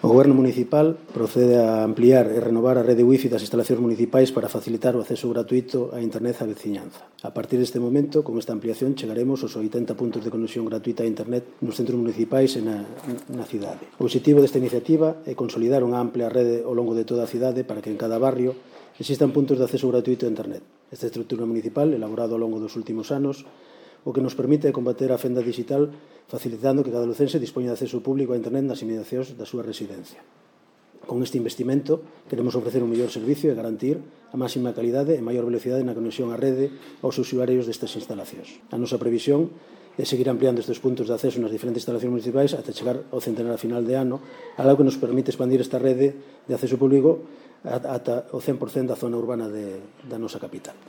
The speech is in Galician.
O Goberno municipal procede a ampliar e renovar a rede wifi das instalacións municipais para facilitar o acceso gratuito a internet á veciñanza. A partir deste momento, con esta ampliación, chegaremos aos 80 puntos de conexión gratuita a internet nos centros municipais e na cidade. O objetivo desta iniciativa é consolidar unha amplia rede ao longo de toda a cidade para que en cada barrio existan puntos de acceso gratuito a internet. Esta estrutura municipal, elaborada ao longo dos últimos anos, o que nos permite combater a fenda digital facilitando que cada lucense dispoña de acceso público a internet nas inmediacións da súa residencia. Con este investimento queremos ofrecer un mellor servicio e garantir a máxima calidade e maior velocidade na conexión á rede aos usuarios destas instalacións. A nosa previsión é seguir ampliando estes puntos de acceso nas diferentes instalacións municipais ata chegar ao centenar a final de ano, algo que nos permite expandir esta rede de acceso público ata o 100% da zona urbana da nosa capital.